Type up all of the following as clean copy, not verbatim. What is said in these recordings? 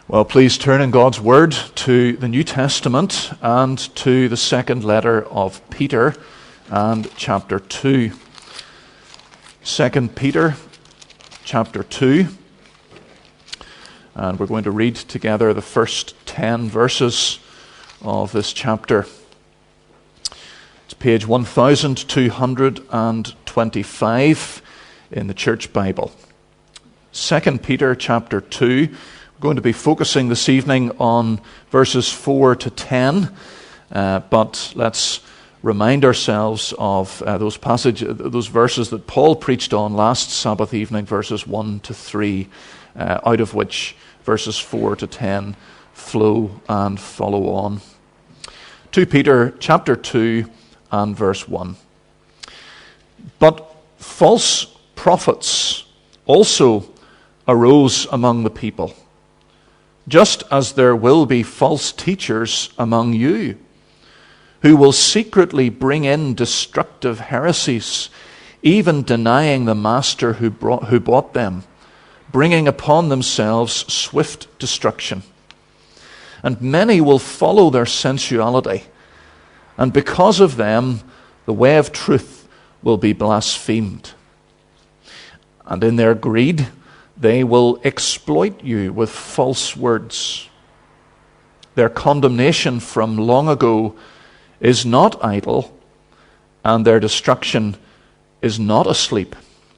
Well, please turn in God's Word to the New Testament and to the second letter of Peter and chapter 2. 2 Peter chapter 2. And we're going to read together the first 10 verses of this chapter. It's page 1225 in the Church Bible. 2 Peter chapter 2. We're going to be focusing this evening on verses 4 to 10, but let's remind ourselves of those verses that Paul preached on last Sabbath evening, verses 1 to 3, out of which verses 4 to 10 flow and follow on. 2 Peter chapter 2 and verse 1. But false prophets also arose among the people, just as there will be false teachers among you, who will secretly bring in destructive heresies, even denying the master who bought them, bringing upon themselves swift destruction. And many will follow their sensuality, and because of them the way of truth will be blasphemed. And in their greed they will exploit you with false words. Their condemnation from long ago is not idle, and their destruction is not asleep.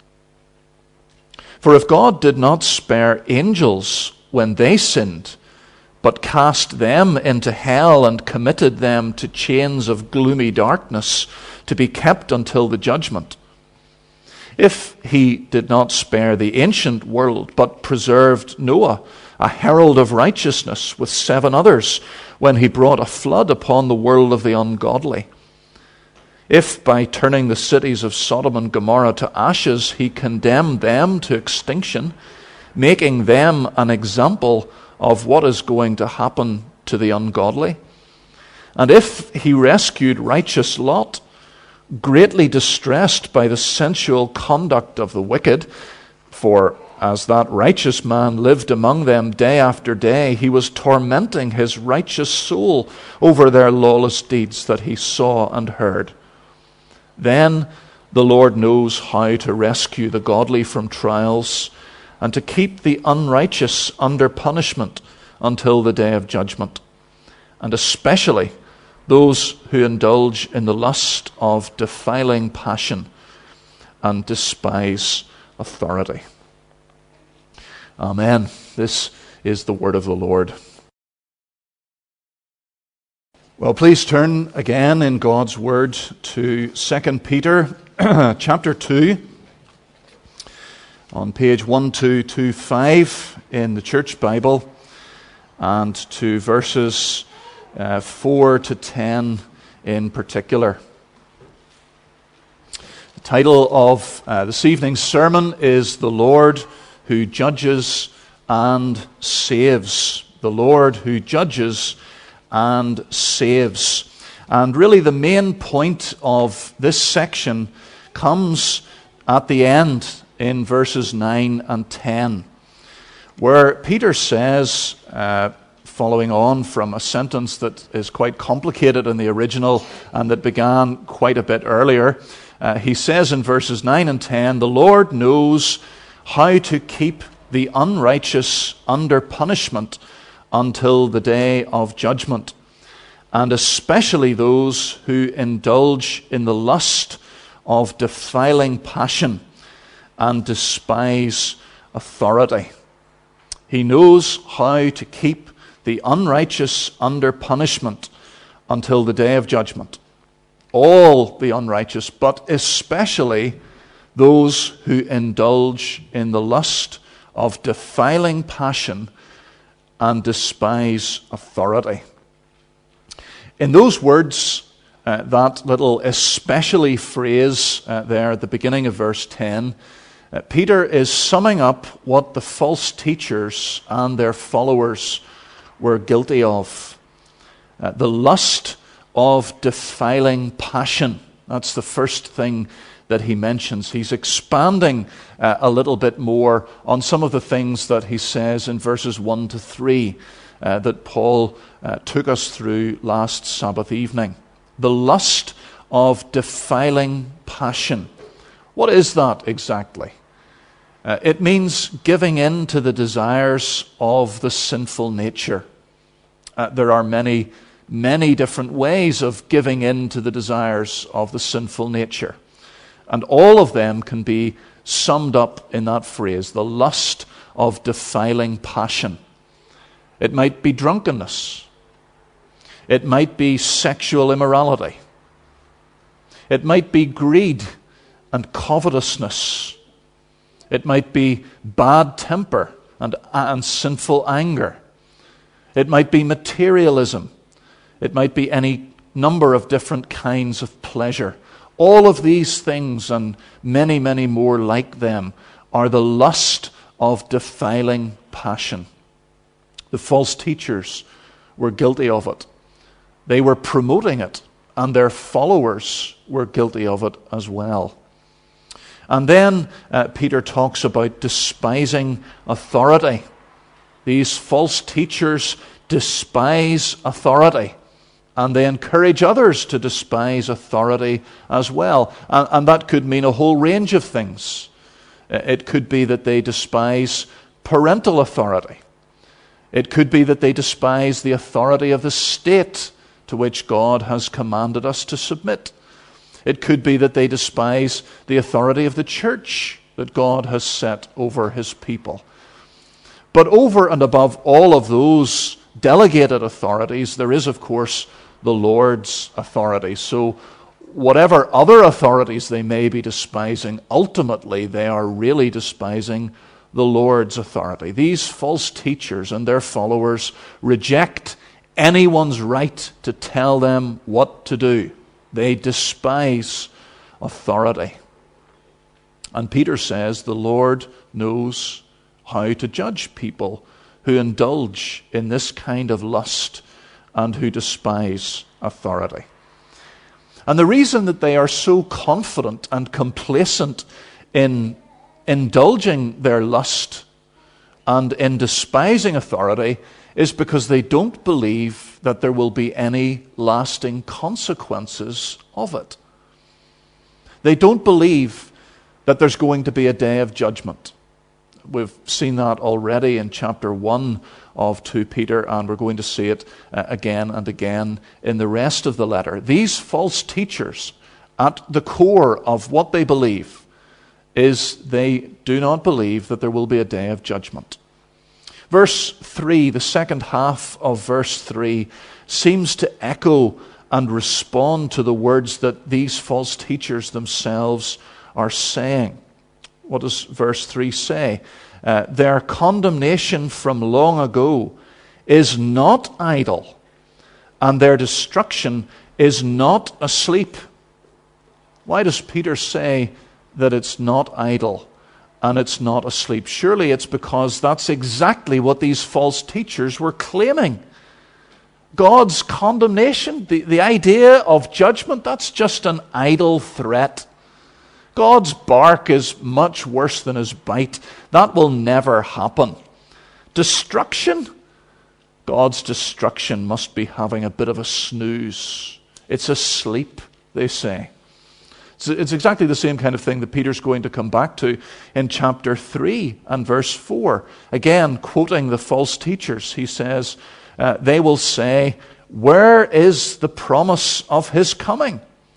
For if God did not spare angels when they sinned, but cast them into hell and committed them to chains of gloomy darkness to be kept until the judgment, if he did not spare the ancient world, but preserved Noah, a herald of righteousness, with 7 others, when he brought a flood upon the world of the ungodly, if by turning the cities of Sodom and Gomorrah to ashes he condemned them to extinction, making them an example of what is going to happen to the ungodly, and if he rescued righteous Lot, greatly distressed by the sensual conduct of the wicked, for as that righteous man lived among them day after day, he was tormenting his righteous soul over their lawless deeds that he saw and heard. Then the Lord knows how to rescue the godly from trials, and to keep the unrighteous under punishment until the day of judgment, and especially those who indulge in the lust of defiling passion and despise authority. Amen. This is the word of the Lord. Well, please turn again in God's word to 2 Peter chapter 2 on page 1225 in the Church Bible, and to verses 4 to 10 in particular. The title of this evening's sermon is "The Lord Who Judges and Saves." The Lord who judges and saves. And really the main point of this section comes at the end in verses 9 and 10, where Peter says, following on from a sentence that is quite complicated in the original and that began quite a bit earlier, he says in verses 9 and 10, "The Lord knows how to keep the unrighteous under punishment until the day of judgment, and especially those who indulge in the lust of defiling passion and despise authority." He knows how to keep the unrighteous under punishment until the day of judgment. All the unrighteous, but especially those who indulge in the lust of defiling passion and despise authority. In those words, that little especially phrase there at the beginning of verse 10, Peter is summing up what the false teachers and their followers were guilty of. The lust of defiling passion. That's the first thing that he mentions. He's expanding a little bit more on some of the things that he says in verses 1 to 3 that Paul took us through last Sabbath evening. The lust of defiling passion. What is that exactly? It means giving in to the desires of the sinful nature. There are many different ways of giving in to the desires of the sinful nature. And all of them can be summed up in that phrase, the lust of defiling passion. It might be drunkenness. It might be sexual immorality. It might be greed and covetousness. It might be bad temper and sinful anger. It might be materialism. It might be any number of different kinds of pleasure. All of these things and many, many more like them are the lust of defiling passion. The false teachers were guilty of it. They were promoting it, and their followers were guilty of it as well. And then Peter talks about despising authority. These false teachers despise authority, and they encourage others to despise authority as well. And that could mean a whole range of things. It could be that they despise parental authority. It could be that they despise the authority of the state to which God has commanded us to submit. It could be that they despise the authority of the church that God has set over his people. But over and above all of those delegated authorities, there is, of course, the Lord's authority. So whatever other authorities they may be despising, ultimately they are really despising the Lord's authority. These false teachers and their followers reject anyone's right to tell them what to do. They despise authority. And Peter says the Lord knows how to judge people who indulge in this kind of lust and who despise authority. And the reason that they are so confident and complacent in indulging their lust and in despising authority is because they don't believe that there will be any lasting consequences of it. They don't believe that there's going to be a day of judgment. We've seen that already in chapter 1 of 2 Peter, and we're going to see it again and again in the rest of the letter. These false teachers, at the core of what they believe, is they do not believe that there will be a day of judgment. Verse 3, the second half of verse 3, seems to echo and respond to the words that these false teachers themselves are saying. What does verse 3 say? Their condemnation from long ago is not idle, and their destruction is not asleep. Why does Peter say that it's not idle and it's not asleep? Surely it's because that's exactly what these false teachers were claiming. God's condemnation, the idea of judgment, that's just an idle threat. God's bark is much worse than his bite. That will never happen. Destruction? God's destruction must be having a bit of a snooze. It's asleep, they say. It's exactly the same kind of thing that Peter's going to come back to in chapter 3 and verse 4. Again, quoting the false teachers, he says, they will say, "Where is the promise of his coming?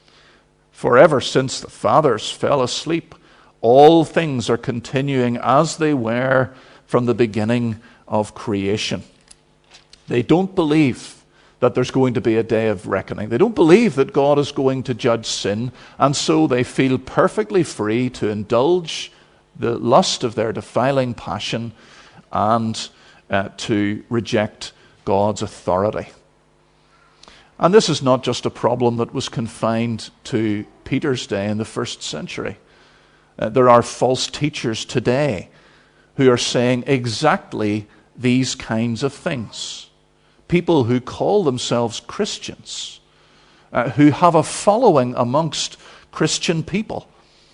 For ever since the fathers fell asleep, all things are continuing as they were from the beginning of creation." They don't believe that there's going to be a day of reckoning. They don't believe that God is going to judge sin, and so they feel perfectly free to indulge the lust of their defiling passion and to reject God's authority. And this is not just a problem that was confined to Peter's day in the first century. There are false teachers today who are saying exactly these kinds of things. People who call themselves Christians, who have a following amongst Christian people,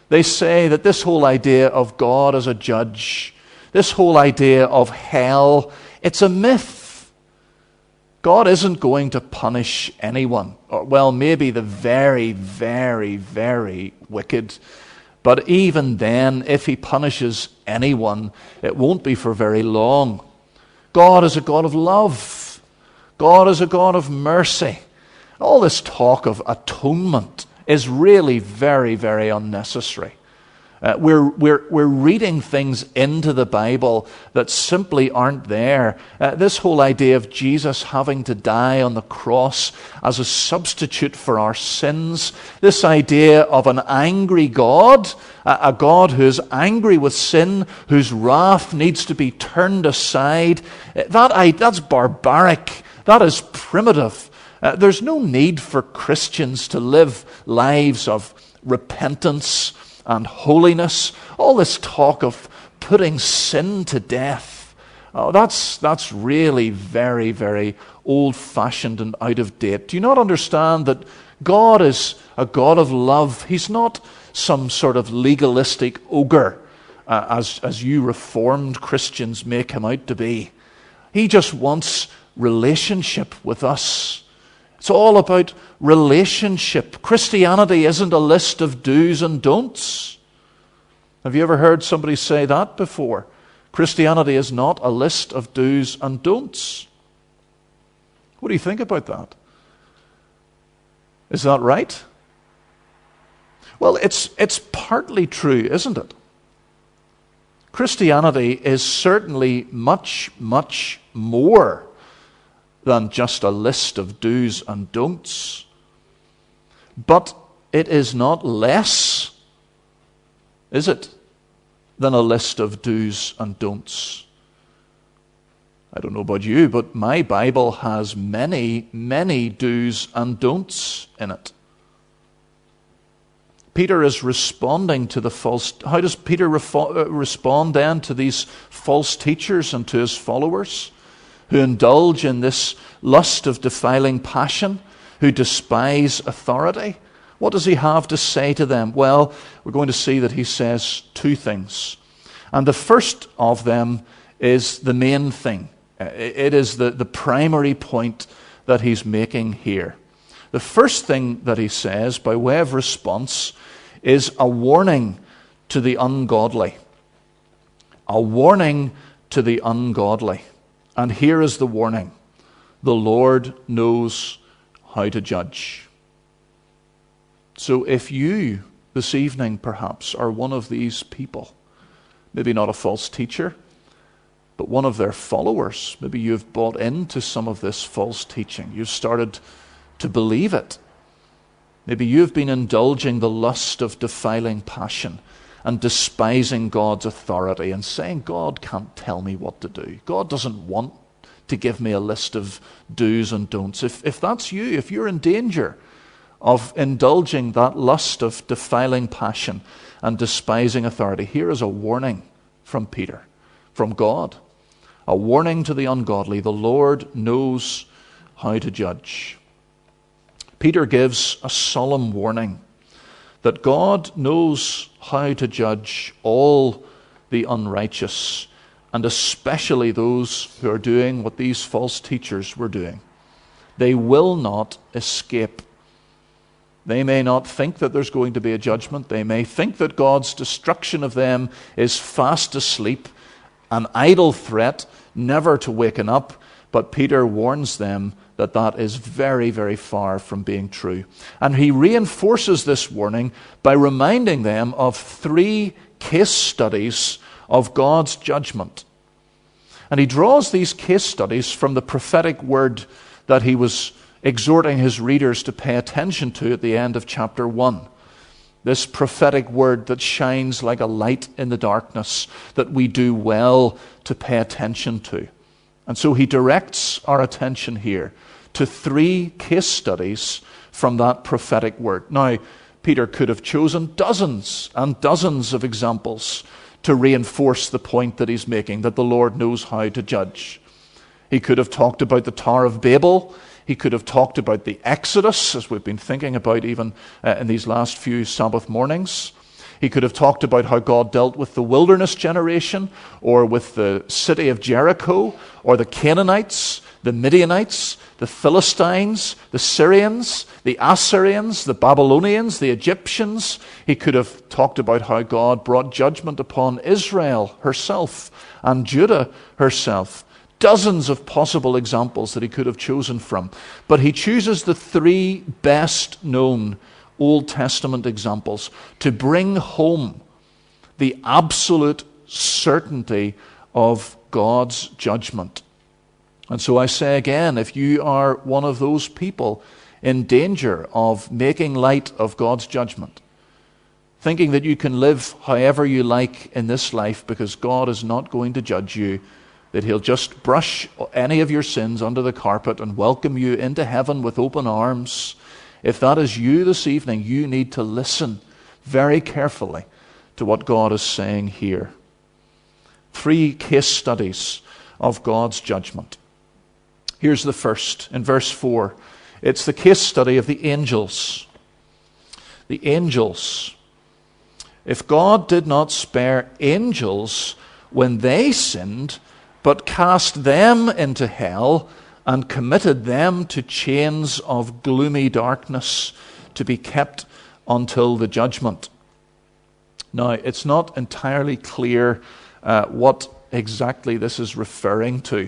They say that this whole idea of God as a judge, this whole idea of hell, it's a myth. God isn't going to punish anyone. Or, well, maybe the very, very, very wicked. But even then, if he punishes anyone, it won't be for very long. God is a God of love. God is a God of mercy. All this talk of atonement is really very, very unnecessary. We're reading things into the Bible that simply aren't there. This whole idea of Jesus having to die on the cross as a substitute for our sins, this idea of an angry God, a God who is angry with sin, whose wrath needs to be turned aside, that's barbaric. That is primitive. There's no need for Christians to live lives of repentance and holiness. All this talk of putting sin to death, that's really very, very old-fashioned and out of date. Do you not understand that God is a God of love? He's not some sort of legalistic ogre, as you Reformed Christians make him out to be. He just wants relationship with us. It's all about relationship. Christianity isn't a list of do's and don'ts. Have you ever heard somebody say that before? Christianity is not a list of do's and don'ts. What do you think about that? Is that right? Well, it's partly true, isn't it? Christianity is certainly much, much more than just a list of do's and don'ts. But it is not less, is it, than a list of do's and don'ts. I don't know about you, but my Bible has many, many do's and don'ts in it. Peter is responding to the false... How does Peter respond then to these false teachers and to his followers who indulge in this lust of defiling passion, who despise authority? What does he have to say to them? Well, we're going to see that he says two things. And the first of them is the main thing. It is the primary point that he's making here. The first thing that he says, by way of response, is a warning to the ungodly. A warning to the ungodly. And here is the warning. The Lord knows how to judge. So if you, this evening perhaps, are one of these people, maybe not a false teacher, but one of their followers, maybe you've bought into some of this false teaching, you've started to believe it. Maybe you've been indulging the lust of defiling passion and despising God's authority and saying, God can't tell me what to do. God doesn't want to give me a list of do's and don'ts. If that's you, if you're in danger of indulging that lust of defiling passion and despising authority, here is a warning from Peter, from God. A warning to the ungodly. The Lord knows how to judge. Peter gives a solemn warning that God knows how to judge all the unrighteous, and especially those who are doing what these false teachers were doing. They will not escape. They may not think that there's going to be a judgment. They may think that God's destruction of them is fast asleep, an idle threat, never to waken up. But Peter warns them that that is very, very far from being true. And he reinforces this warning by reminding them of 3 case studies of God's judgment. And he draws these case studies from the prophetic word that he was exhorting his readers to pay attention to at the end of chapter 1. This prophetic word that shines like a light in the darkness, that we do well to pay attention to. And so he directs our attention here to 3 case studies from that prophetic word. Now, Peter could have chosen dozens and dozens of examples to reinforce the point that he's making, that the Lord knows how to judge. He could have talked about the Tower of Babel. He could have talked about the Exodus, as we've been thinking about even in these last few Sabbath mornings. He could have talked about how God dealt with the wilderness generation, or with the city of Jericho, or the Canaanites, the Midianites, the Philistines, the Syrians, the Assyrians, the Babylonians, the Egyptians. He could have talked about how God brought judgment upon Israel herself and Judah herself. Dozens of possible examples that he could have chosen from. But he chooses the three best known Old Testament examples to bring home the absolute certainty of God's judgment. And so I say again, if you are one of those people in danger of making light of God's judgment, thinking that you can live however you like in this life because God is not going to judge you, that he'll just brush any of your sins under the carpet and welcome you into heaven with open arms, if that is you this evening, you need to listen very carefully to what God is saying here. Three case studies of God's judgment. Here's the first, in verse 4. It's the case study of the angels. The angels. If God did not spare angels when they sinned, but cast them into hell and committed them to chains of gloomy darkness to be kept until the judgment. Now, it's not entirely clear what exactly this is referring to.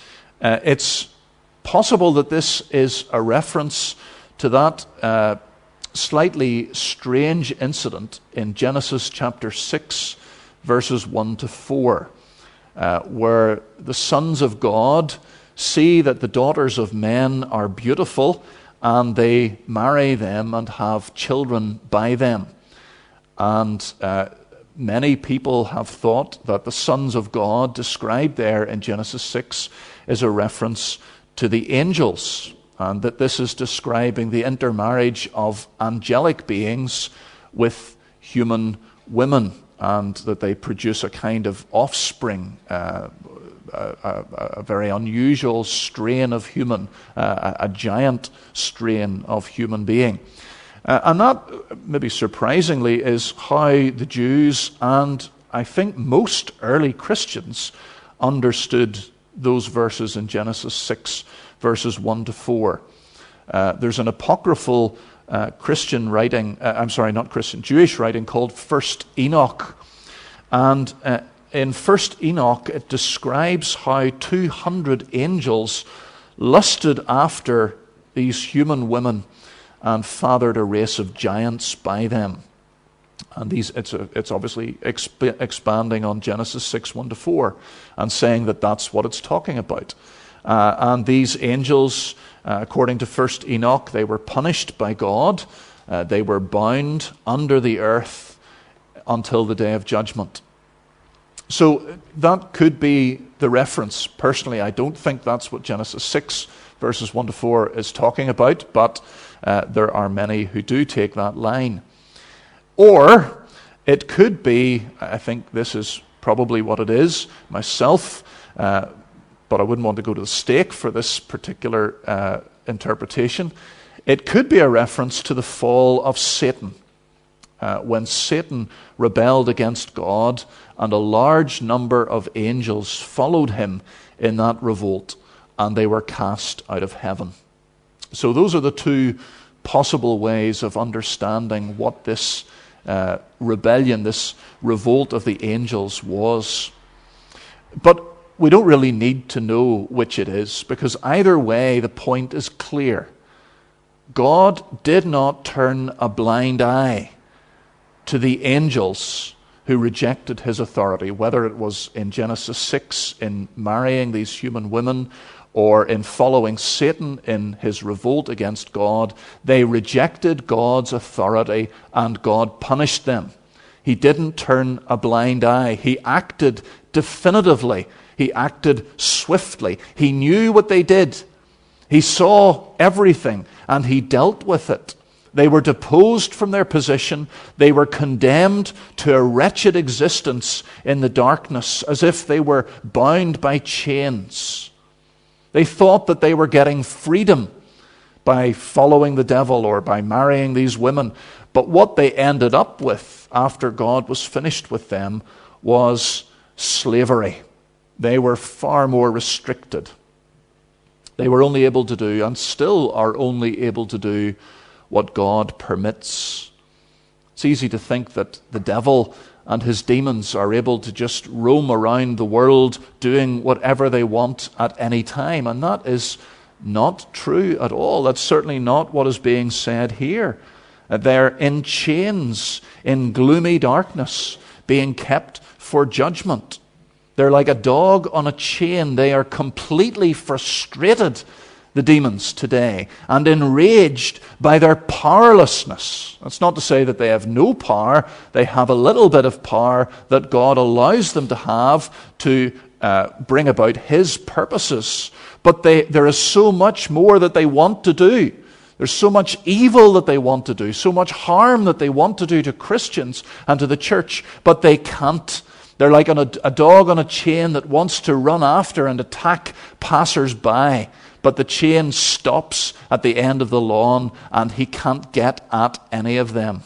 It's possible that this is a reference to that slightly strange incident in Genesis chapter 6, verses 1 to 4, where the sons of God see that the daughters of men are beautiful, and they marry them and have children by them. And many people have thought that the sons of God described there in Genesis 6 is a reference to the angels, and that this is describing the intermarriage of angelic beings with human women, and that they produce a kind of offspring, a very unusual strain of human, a giant strain of human being. And that, maybe surprisingly, is how the Jews and I think most early Christians understood those verses in Genesis 6, verses 1 to 4. There's an apocryphal Christian writing, Jewish writing called First Enoch. And in First Enoch, it describes how 200 angels lusted after these human women and fathered a race of giants by them. And it's obviously expanding on Genesis 6, 1 to 4, and saying that that's what it's talking about. And these angels, according to First Enoch, they were punished by God. They were bound under the earth until the day of judgment. So that could be the reference. Personally, I don't think that's what Genesis 6, verses 1 to 4 is talking about, but there are many who do take that line. Or it could be, I think this is probably what it is myself, but I wouldn't want to go to the stake for this particular interpretation. It could be a reference to the fall of Satan. When Satan rebelled against God and a large number of angels followed him in that revolt, and they were cast out of heaven. So those are the two possible ways of understanding what this rebellion, this revolt of the angels was. But we don't really need to know which it is, because either way the point is clear. God did not turn a blind eye to the angels who rejected his authority, whether it was in Genesis 6 in marrying these human women, or in following Satan in his revolt against God. They rejected God's authority and God punished them. He didn't turn a blind eye. He acted definitively. He acted swiftly. He knew what they did. He saw everything and he dealt with it. They were deposed from their position. They were condemned to a wretched existence in the darkness, as if they were bound by chains. They thought that they were getting freedom by following the devil or by marrying these women. But what they ended up with after God was finished with them was slavery. They were far more restricted. They were only able to do, and still are only able to do, what God permits. It's easy to think that the devil and his demons are able to just roam around the world doing whatever they want at any time, and that is not true at all. That's certainly not what is being said here. They're in chains, in gloomy darkness, being kept for judgment. They're like a dog on a chain. They are completely frustrated, the demons today, and enraged by their powerlessness. That's not to say that they have no power. They have a little bit of power that God allows them to have to bring about His purposes. But there is so much more that they want to do. There's so much evil that they want to do, so much harm that they want to do to Christians and to the church, but they can't. They're like a dog on a chain that wants to run after and attack passers-by, but the chain stops at the end of the lawn and he can't get at any of them.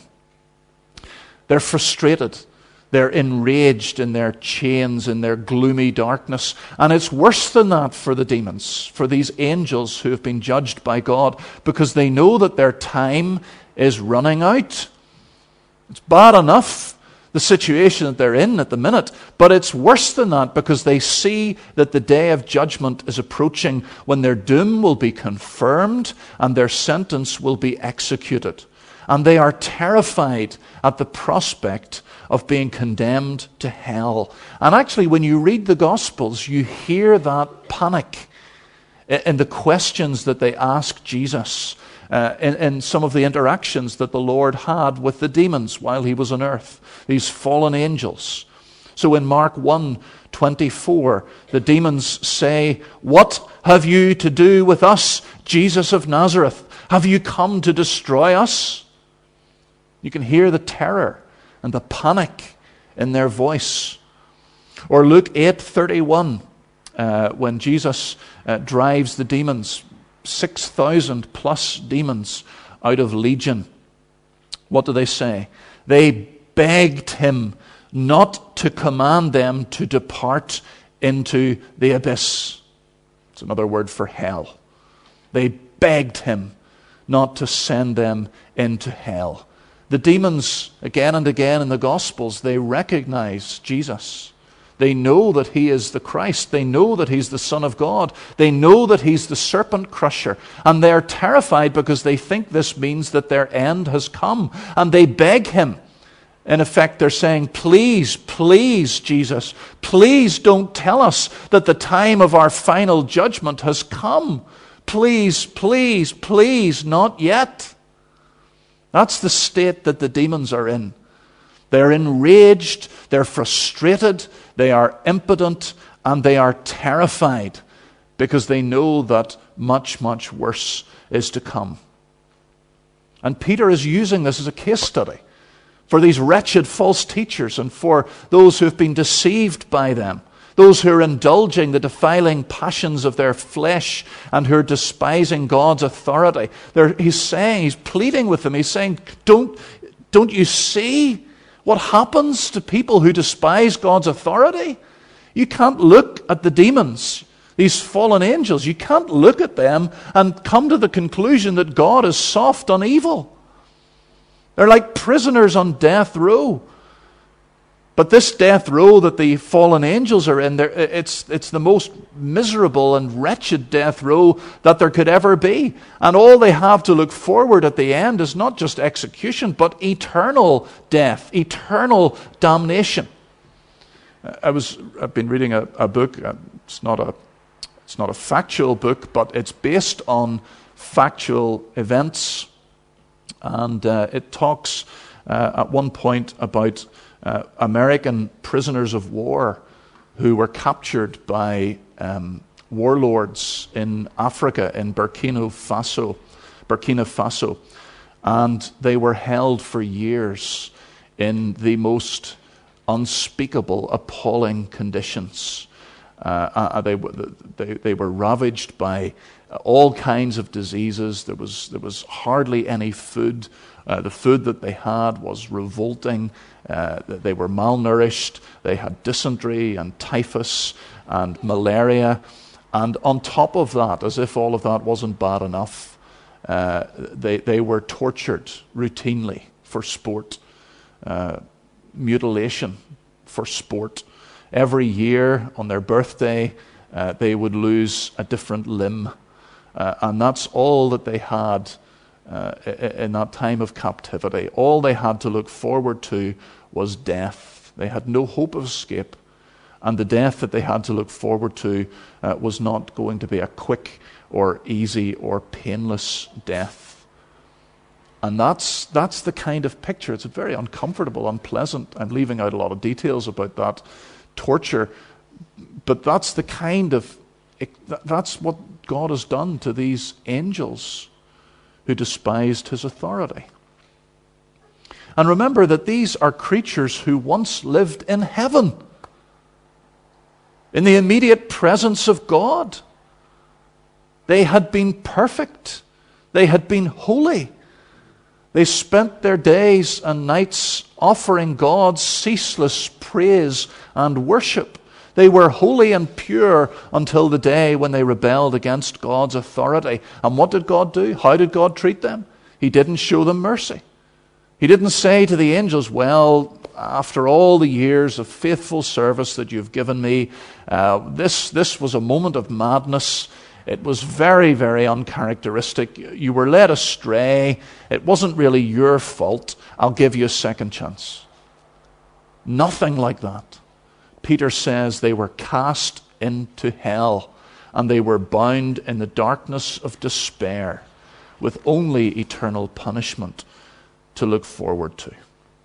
They're frustrated. They're enraged in their chains, in their gloomy darkness. And it's worse than that for the demons, for these angels who have been judged by God, because they know that their time is running out. It's bad enough, the situation that they're in at the minute, but it's worse than that because they see that the day of judgment is approaching when their doom will be confirmed and their sentence will be executed. And they are terrified at the prospect of being condemned to hell. And actually, when you read the Gospels, you hear that panic in the questions that they ask Jesus, in some of the interactions that the Lord had with the demons while He was on earth, these fallen angels. So in Mark 1:24, the demons say, "What have you to do with us, Jesus of Nazareth? Have you come to destroy us?" You can hear the terror and the panic in their voice. Or Luke 8:31, when Jesus drives the demons, 6,000 plus demons out of Legion. What do they say? They begged Him not to command them to depart into the abyss. It's another word for hell. They begged Him not to send them into hell. The demons, again and again in the Gospels, they recognize Jesus. They know that He is the Christ. They know that He's the Son of God. They know that He's the serpent crusher. And they're terrified because they think this means that their end has come. And they beg Him. In effect, they're saying, "Please, please, Jesus, please don't tell us that the time of our final judgment has come. Please, please, please, not yet." That's the state that the demons are in. They're enraged, they're frustrated, they are impotent, and they are terrified because they know that much, much worse is to come. And Peter is using this as a case study for these wretched false teachers and for those who have been deceived by them, those who are indulging the defiling passions of their flesh and who are despising God's authority. He's pleading with them. He's saying, don't you see what happens to people who despise God's authority? You can't look at the demons, these fallen angels. You can't look at them and come to the conclusion that God is soft on evil. They're like prisoners on death row. But this death row that the fallen angels are in, it's the most miserable and wretched death row that there could ever be. And all they have to look forward at the end is not just execution, but eternal death, eternal damnation. I've been reading a book. It's not a factual book, but it's based on factual events. And it talks at one point about American prisoners of war who were captured by warlords in Africa, in Burkina Faso, and they were held for years in the most unspeakable, appalling conditions. They were ravaged by all kinds of diseases. There was hardly any food. The food that they had was revolting. They were malnourished. They had dysentery and typhus and malaria. And on top of that, as if all of that wasn't bad enough, they were tortured routinely for sport, mutilation for sport. Every year on their birthday, they would lose a different limb. And that's all that they had in that time of captivity. All they had to look forward to was death. They had no hope of escape. And the death that they had to look forward to was not going to be a quick or easy or painless death. And that's the kind of picture. It's very uncomfortable, unpleasant. I'm leaving out a lot of details about that torture. But that's that's what God has done to these angels who despised his authority. And remember that these are creatures who once lived in heaven, in the immediate presence of God. They had been perfect. They had been holy. They spent their days and nights offering God ceaseless praise and worship. They were holy and pure until the day when they rebelled against God's authority. And what did God do? How did God treat them? He didn't show them mercy. He didn't say to the angels, well, after all the years of faithful service that you've given me, this was a moment of madness. It was very, very uncharacteristic. You were led astray. It wasn't really your fault. I'll give you a second chance. Nothing like that. Peter says they were cast into hell and they were bound in the darkness of despair with only eternal punishment to look forward to.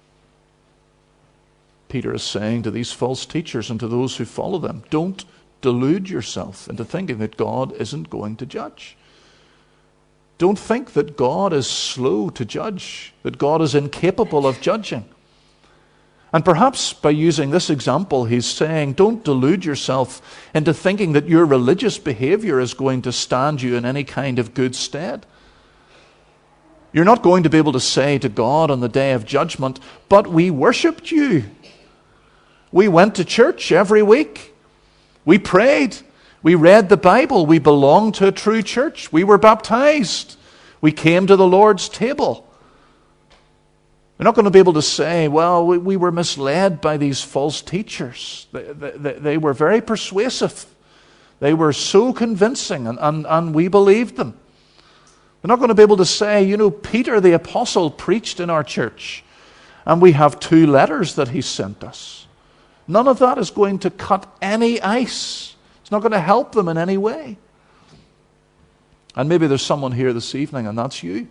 Peter is saying to these false teachers and to those who follow them, don't delude yourself into thinking that God isn't going to judge. Don't think that God is slow to judge, that God is incapable of judging. And perhaps by using this example, he's saying, don't delude yourself into thinking that your religious behavior is going to stand you in any kind of good stead. You're not going to be able to say to God on the day of judgment, but we worshipped you. We went to church every week. We prayed. We read the Bible. We belonged to a true church. We were baptized. We came to the Lord's table. You're not going to be able to say, well, we were misled by these false teachers. They were very persuasive. They were so convincing, and we believed them. They're not going to be able to say, Peter the apostle preached in our church, and we have 2 letters that he sent us. None of that is going to cut any ice. It's not going to help them in any way. And maybe there's someone here this evening, and that's you.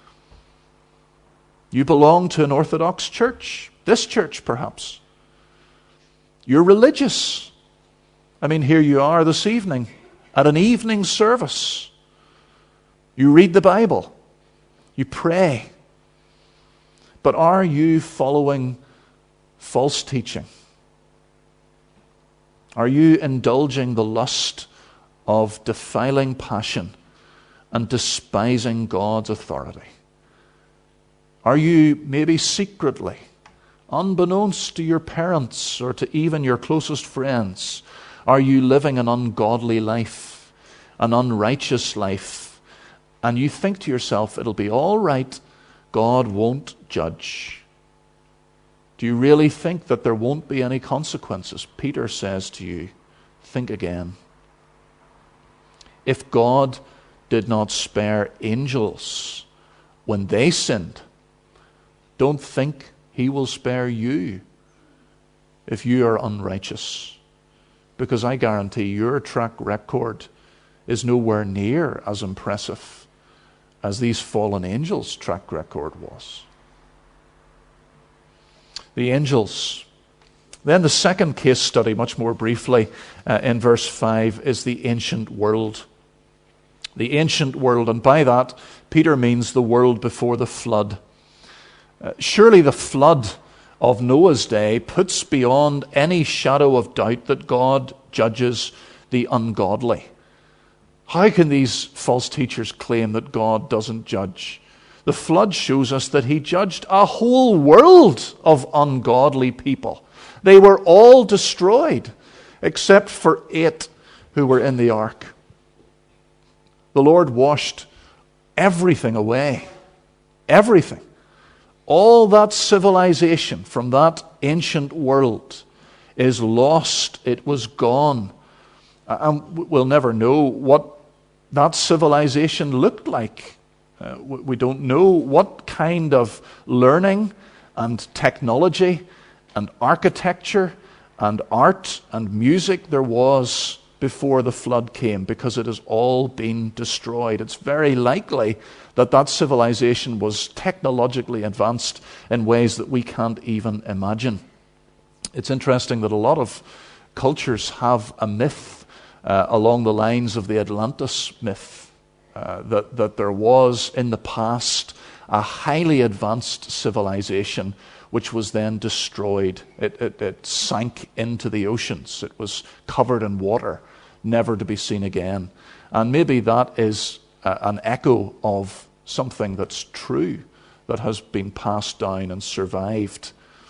You belong to an Orthodox church, this church perhaps. You're religious. Here you are this evening at an evening service. You read the Bible. You pray. But are you following false teaching? Are you indulging the lust of defiling passion and despising God's authority? Are you maybe secretly, unbeknownst to your parents or to even your closest friends, are you living an ungodly life, an unrighteous life, and you think to yourself, it'll be all right, God won't judge? Do you really think that there won't be any consequences? Peter says to you, think again. If God did not spare angels when they sinned, don't think he will spare you if you are unrighteous. Because I guarantee your track record is nowhere near as impressive as these fallen angels' track record was. The angels. Then the second case study, much more briefly, in verse 5, is the ancient world. The ancient world, and by that, Peter means the world before the flood. Surely the flood of Noah's day puts beyond any shadow of doubt that God judges the ungodly. How can these false teachers claim that God doesn't judge? The flood shows us that he judged a whole world of ungodly people. They were all destroyed, except for 8 who were in the ark. The Lord washed everything away. Everything. All that civilization from that ancient world is lost. It was gone. And we'll never know what that civilization looked like. We don't know what kind of learning and technology and architecture and art and music there was before the flood came, because it has all been destroyed. It's very likely that that civilization was technologically advanced in ways that we can't even imagine. It's interesting that a lot of cultures have a myth along the lines of the Atlantis myth, that there was in the past a highly advanced civilization which was then destroyed. It sank into the oceans. It was covered in water, never to be seen again. And maybe that is an echo of something that's true, that has been passed down and survived.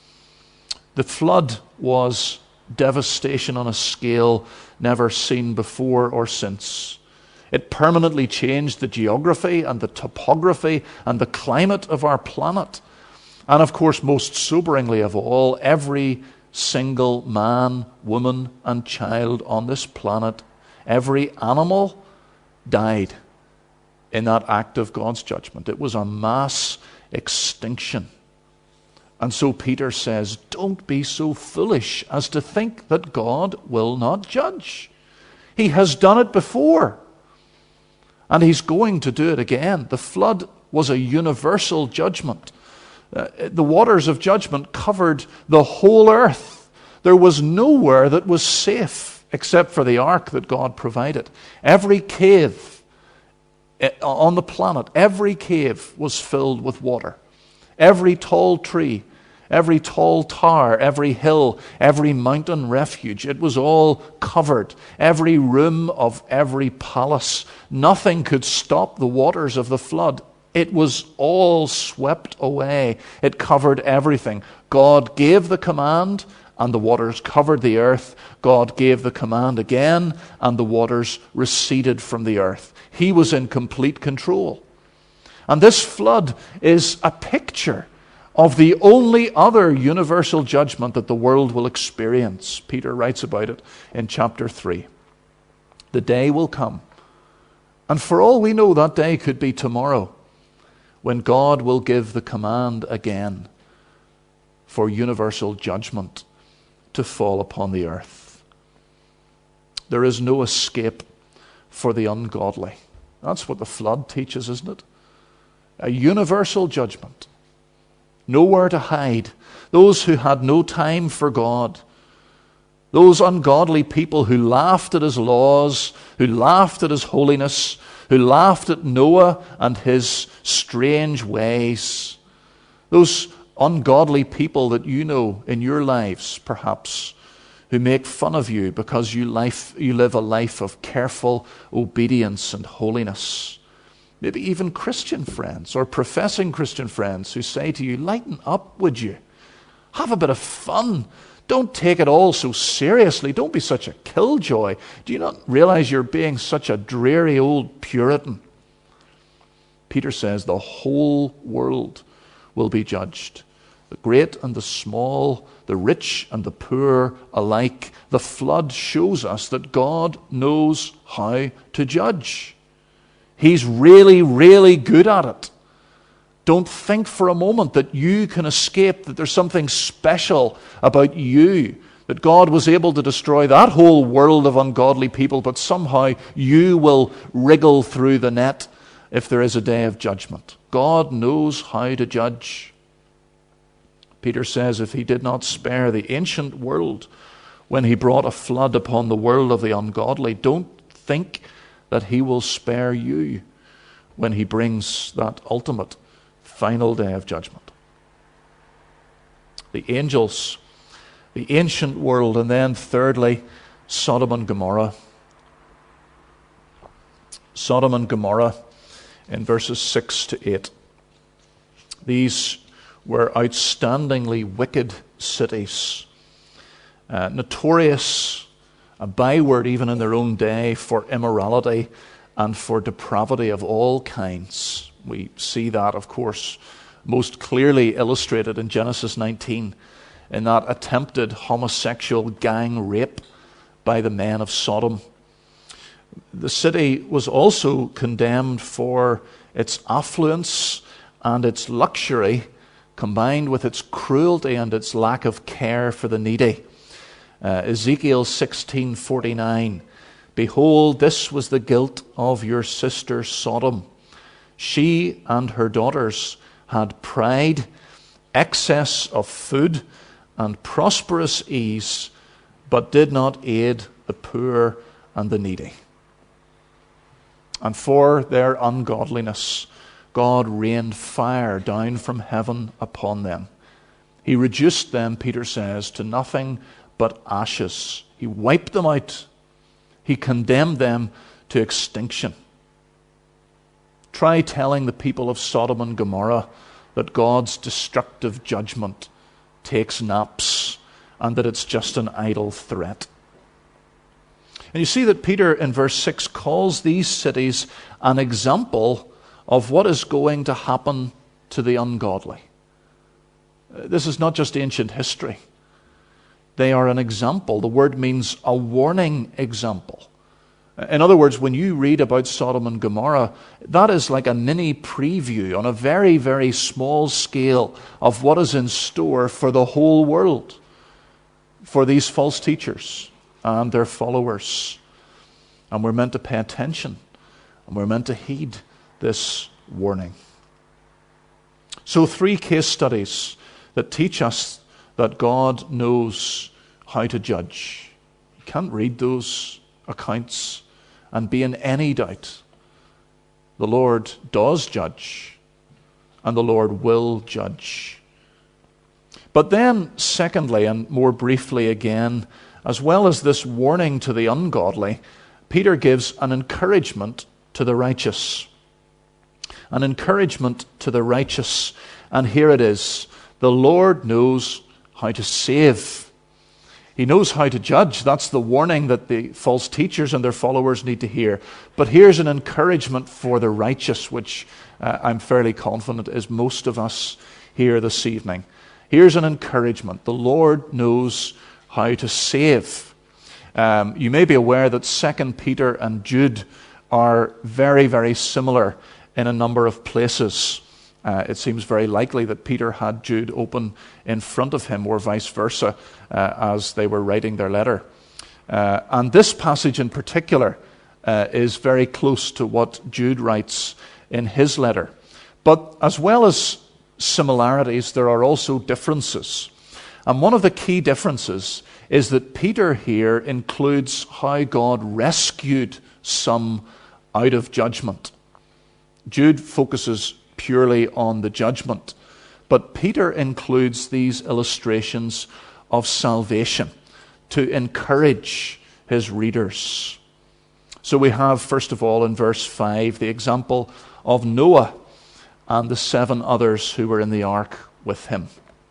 The flood was devastation on a scale never seen before or since. It permanently changed the geography and the topography and the climate of our planet. And of course, most soberingly of all, every single man, woman, and child on this planet, every animal died in that act of God's judgment. It was a mass extinction. And so Peter says, don't be so foolish as to think that God will not judge. He has done it before, and he's going to do it again. The flood was a universal judgment. The waters of judgment covered the whole earth. There was nowhere that was safe except for the ark that God provided. Every cave on the planet, every cave was filled with water. Every tall tree, every tall tower, every hill, every mountain refuge, it was all covered. Every room of every palace, nothing could stop the waters of the flood. It was all swept away. It covered everything. God gave the command, and the waters covered the earth. God gave the command again, and the waters receded from the earth. He was in complete control. And this flood is a picture of the only other universal judgment that the world will experience. Peter writes about it in chapter 3. The day will come, and for all we know, that day could be tomorrow, when God will give the command again for universal judgment to fall upon the earth. There is no escape for the ungodly. That's what the flood teaches, isn't it? A universal judgment. Nowhere to hide. Those who had no time for God. Those ungodly people who laughed at his laws, who laughed at his holiness, who laughed at Noah and his strange ways. Those ungodly people that you know in your lives, perhaps, who make fun of you because you live a life of careful obedience and holiness. Maybe even Christian friends or professing Christian friends who say to you, lighten up, would you? Have a bit of fun. Don't take it all so seriously. Don't be such a killjoy. Do you not realize you're being such a dreary old Puritan? Peter says the whole world will be judged. The great and the small, the rich and the poor alike. The flood shows us that God knows how to judge. He's really, really good at it. Don't think for a moment that you can escape, that there's something special about you, that God was able to destroy that whole world of ungodly people, but somehow you will wriggle through the net if there is a day of judgment. God knows how to judge. Peter says if he did not spare the ancient world when he brought a flood upon the world of the ungodly, don't think that he will spare you when he brings that ultimate final day of judgment. The angels, the ancient world, and then thirdly, Sodom and Gomorrah. Sodom and Gomorrah in verses 6 to 8. These were outstandingly wicked cities, notorious, a byword even in their own day, for immorality and for depravity of all kinds. We see that, of course, most clearly illustrated in Genesis 19, in that attempted homosexual gang rape by the men of Sodom. The city was also condemned for its affluence and its luxury, combined with its cruelty and its lack of care for the needy. Ezekiel 16:49, "Behold, this was the guilt of your sister Sodom. She and her daughters had pride, excess of food, and prosperous ease, but did not aid the poor and the needy. And for their ungodliness, God rained fire down from heaven upon them. He reduced them," Peter says, "to nothing but ashes." He wiped them out. He condemned them to extinction. Try telling the people of Sodom and Gomorrah that God's destructive judgment takes naps and that it's just an idle threat. And you see that Peter in verse 6 calls these cities an example of what is going to happen to the ungodly. This is not just ancient history. They are an example. The word means a warning example. In other words, when you read about Sodom and Gomorrah, that is like a mini preview on a very, very small scale of what is in store for the whole world, for these false teachers and their followers. And we're meant to pay attention, and we're meant to heed this warning. So 3 case studies that teach us that God knows how to judge. You can't read those accounts and be in any doubt. The Lord does judge, and the Lord will judge. But then, secondly, and more briefly again, as well as this warning to the ungodly, Peter gives an encouragement to the righteous. An encouragement to the righteous. And here it is. The Lord knows how to save. He knows how to judge. That's the warning that the false teachers and their followers need to hear. But here's an encouragement for the righteous, which I'm fairly confident is most of us here this evening. Here's an encouragement. The Lord knows how to save. You may be aware that 2 Peter and Jude are very, very similar in a number of places. It seems very likely that Peter had Jude open in front of him, or vice versa, as they were writing their letter. And this passage in particular is very close to what Jude writes in his letter. But as well as similarities, there are also differences. And one of the key differences is that Peter here includes how God rescued some out of judgment. Jude focuses purely on the judgment, but Peter includes these illustrations of salvation to encourage his readers. So we have, first of all, in verse 5, the example of Noah and the 7 others who were in the ark with him.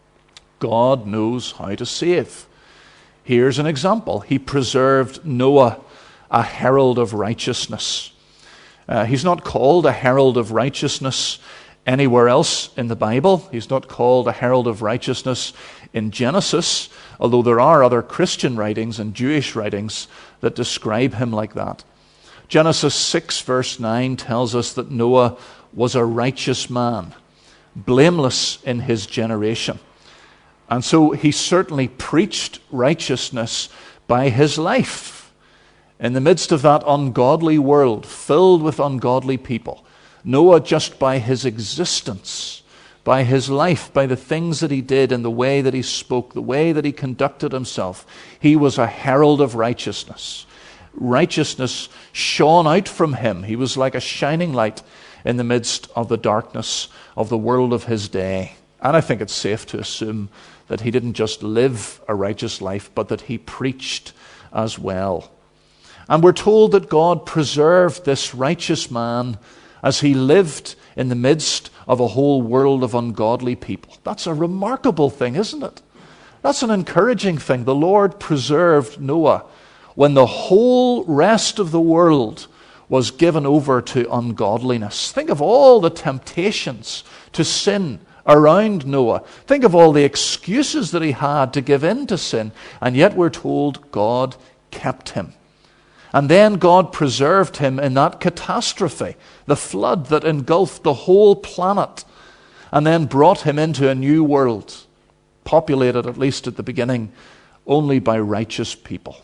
God knows how to save. Here's an example. He preserved Noah, a herald of righteousness. He's not called a herald of righteousness anywhere else in the Bible. He's not called a herald of righteousness in Genesis, although there are other Christian writings and Jewish writings that describe him like that. Genesis 6 verse 9 tells us that Noah was a righteous man, blameless in his generation. And so he certainly preached righteousness by his life. In the midst of that ungodly world, filled with ungodly people, Noah, just by his existence, by his life, by the things that he did and the way that he spoke, the way that he conducted himself, he was a herald of righteousness. Righteousness shone out from him. He was like a shining light in the midst of the darkness of the world of his day. And I think it's safe to assume that he didn't just live a righteous life, but that he preached as well. And we're told that God preserved this righteous man as he lived in the midst of a whole world of ungodly people. That's a remarkable thing, isn't it? That's an encouraging thing. The Lord preserved Noah when the whole rest of the world was given over to ungodliness. Think of all the temptations to sin around Noah. Think of all the excuses that he had to give in to sin, and yet we're told God kept him. And then God preserved him in that catastrophe, the flood that engulfed the whole planet, and then brought him into a new world, populated, at least at the beginning, only by righteous people.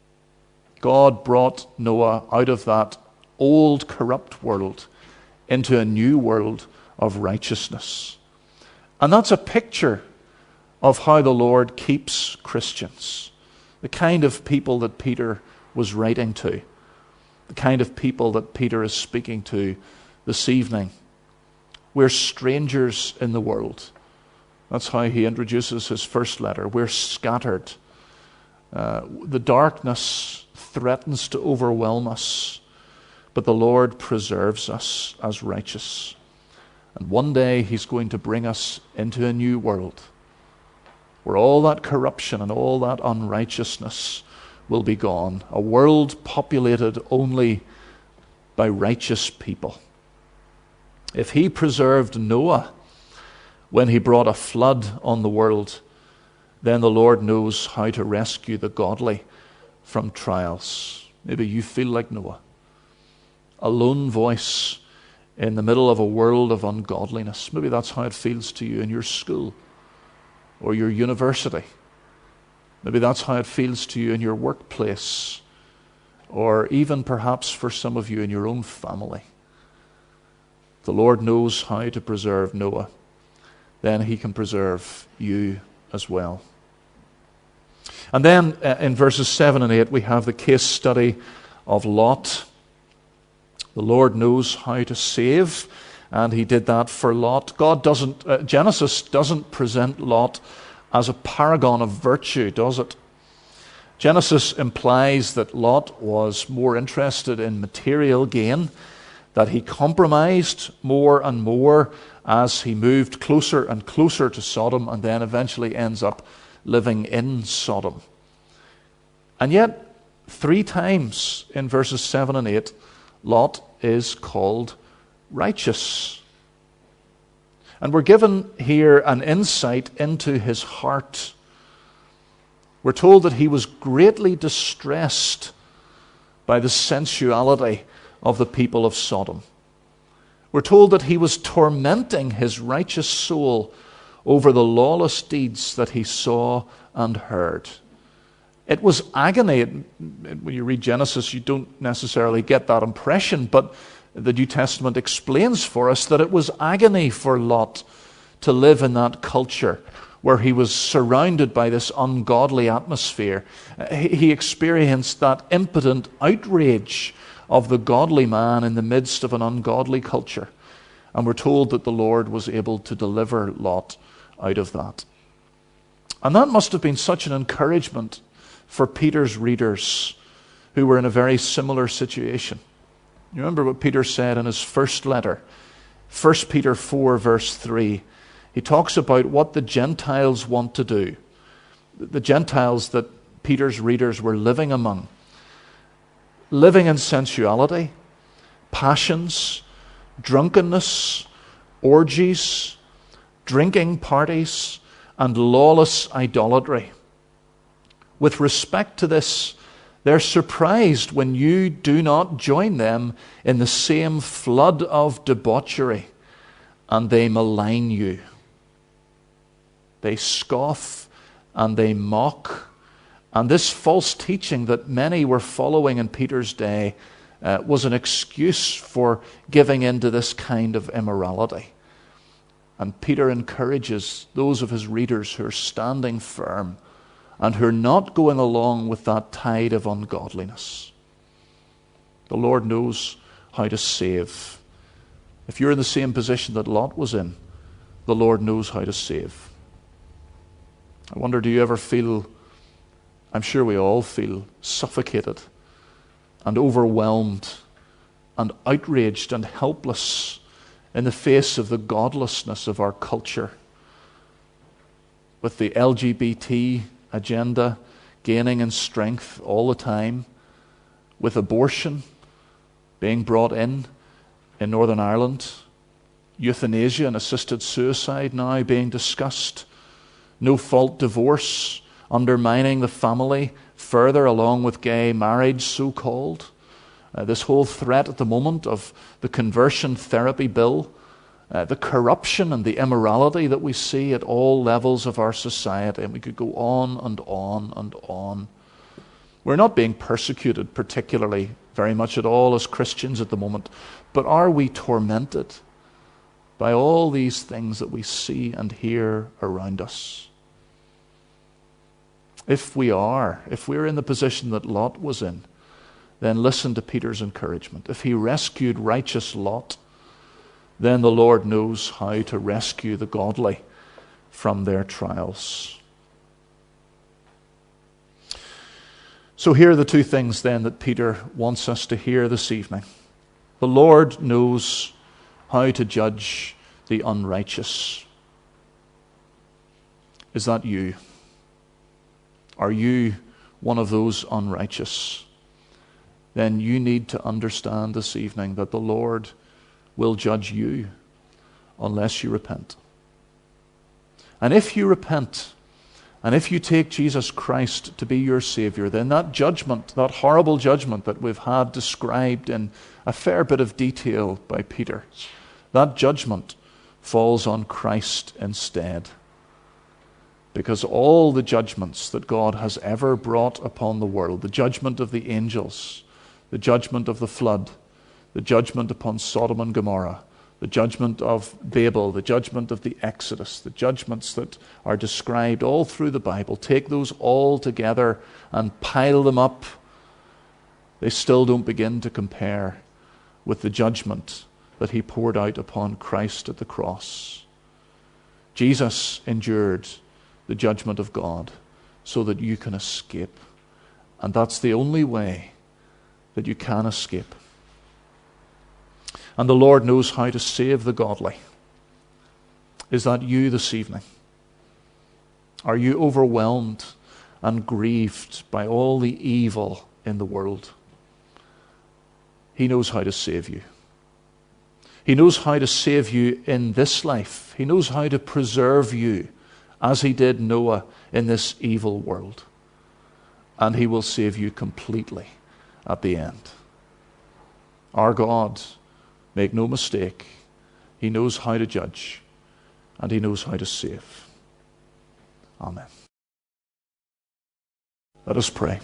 God brought Noah out of that old, corrupt world into a new world of righteousness. And that's a picture of how the Lord keeps Christians, the kind of people that Peter was writing to, the kind of people that Peter is speaking to this evening. We're strangers in the world. That's how he introduces his first letter. We're scattered. The darkness threatens to overwhelm us, but the Lord preserves us as righteous. And one day he's going to bring us into a new world where all that corruption and all that unrighteousness will be gone. A world populated only by righteous people. If he preserved Noah when he brought a flood on the world, then the Lord knows how to rescue the godly from trials. Maybe you feel like Noah, a lone voice in the middle of a world of ungodliness. Maybe that's how it feels to you in your school or your university. Maybe that's how it feels to you in your workplace, or even perhaps for some of you in your own family. The Lord knows how to preserve Noah. Then he can preserve you as well. And then in verses 7 and 8 we have the case study of Lot. The Lord knows how to save, and he did that for Lot. Genesis doesn't present Lot as a paragon of virtue, does it? Genesis implies that Lot was more interested in material gain, that he compromised more and more as he moved closer and closer to Sodom, and then eventually ends up living in Sodom. And yet, 3 times in verses 7 and 8, Lot is called righteous. And we're given here an insight into his heart. We're told that he was greatly distressed by the sensuality of the people of Sodom. We're told that he was tormenting his righteous soul over the lawless deeds that he saw and heard. It was agony. When you read Genesis, you don't necessarily get that impression, but the New Testament explains for us that it was agony for Lot to live in that culture where he was surrounded by this ungodly atmosphere. He experienced that impotent outrage of the godly man in the midst of an ungodly culture. And we're told that the Lord was able to deliver Lot out of that. And that must have been such an encouragement for Peter's readers who were in a very similar situation. You remember what Peter said in his first letter, 1 Peter 4, verse 3. He talks about what the Gentiles want to do. The Gentiles that Peter's readers were living among. Living in sensuality, passions, drunkenness, orgies, drinking parties, and lawless idolatry. With respect to this, they're surprised when you do not join them in the same flood of debauchery, and they malign you. They scoff and they mock. And this false teaching that many were following in Peter's day was an excuse for giving into this kind of immorality. And Peter encourages those of his readers who are standing firm and who are not going along with that tide of ungodliness. The Lord knows how to save. If you're in the same position that Lot was in, the Lord knows how to save. I wonder, do you ever feel I'm sure we all feel suffocated and overwhelmed and outraged and helpless in the face of the godlessness of our culture, with the LGBT agenda gaining in strength all the time, with abortion being brought in Northern Ireland, euthanasia and assisted suicide now being discussed, no-fault divorce undermining the family further, along with gay marriage, so-called. This whole threat at the moment of the conversion therapy bill, the corruption and the immorality that we see at all levels of our society, and we could go on and on and on. We're not being persecuted particularly very much at all as Christians at the moment, but are we tormented by all these things that we see and hear around us? If we're in the position that Lot was in, then listen to Peter's encouragement. If he rescued righteous Lot, then the Lord knows how to rescue the godly from their trials. So here are the two things then that Peter wants us to hear this evening. The Lord knows how to judge the unrighteous. Is that you? Are you one of those unrighteous? Then you need to understand this evening that the Lord will judge you unless you repent. And if you repent, and if you take Jesus Christ to be your Savior, then that judgment, that horrible judgment that we've had described in a fair bit of detail by Peter, that judgment falls on Christ instead. Because all the judgments that God has ever brought upon the world, the judgment of the angels, the judgment of the flood, the judgment upon Sodom and Gomorrah, the judgment of Babel, the judgment of the Exodus, the judgments that are described all through the Bible, take those all together and pile them up, they still don't begin to compare with the judgment that he poured out upon Christ at the cross. Jesus endured the judgment of God so that you can escape. And that's the only way that you can escape. And the Lord knows how to save the godly. Is that you this evening? Are you overwhelmed and grieved by all the evil in the world? He knows how to save you. He knows how to save you in this life. He knows how to preserve you as he did Noah in this evil world. And he will save you completely at the end. Our God, make no mistake, he knows how to judge and he knows how to save. Amen. Let us pray.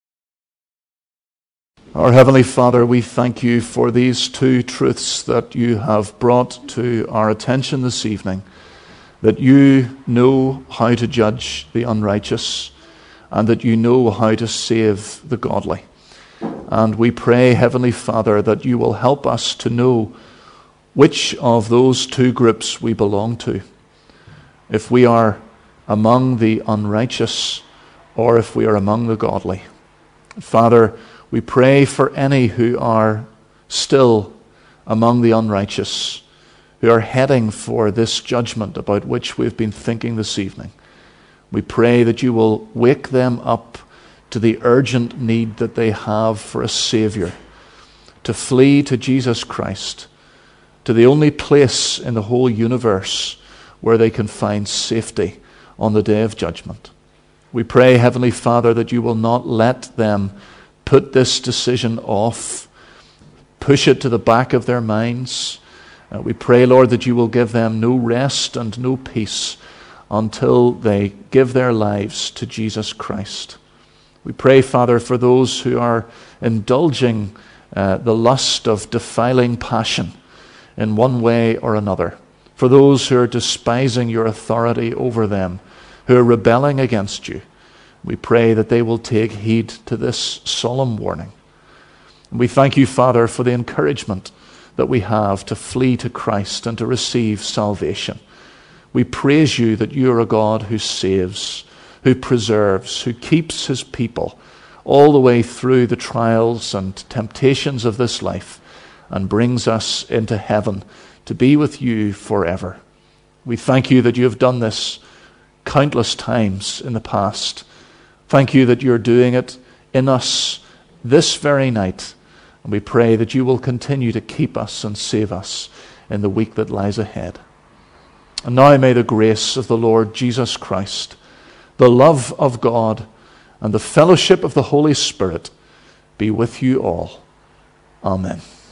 Our Heavenly Father, we thank you for these two truths that you have brought to our attention this evening. That you know how to judge the unrighteous and that you know how to save the godly. And we pray, Heavenly Father, that you will help us to know which of those two groups we belong to. If we are among the unrighteous or if we are among the godly. Father, we pray for any who are still among the unrighteous, who are heading for this judgment about which we've been thinking this evening. We pray that you will wake them up to the urgent need that they have for a Savior, to flee to Jesus Christ, to the only place in the whole universe where they can find safety on the day of judgment. We pray, Heavenly Father, that you will not let them put this decision off, push it to the back of their minds. We pray, Lord, that you will give them no rest and no peace until they give their lives to Jesus Christ. We pray, Father, for those who are indulging the lust of defiling passion in one way or another, for those who are despising your authority over them, who are rebelling against you. We pray that they will take heed to this solemn warning. And we thank you, Father, for the encouragement that we have to flee to Christ and to receive salvation. We praise you that you are a God who saves, who preserves, who keeps his people all the way through the trials and temptations of this life and brings us into heaven to be with you forever. We thank you that you have done this countless times in the past. Thank you that you're doing it in us this very night. And we pray that you will continue to keep us and save us in the week that lies ahead. And now may the grace of the Lord Jesus Christ, the love of God, and the fellowship of the Holy Spirit be with you all. Amen.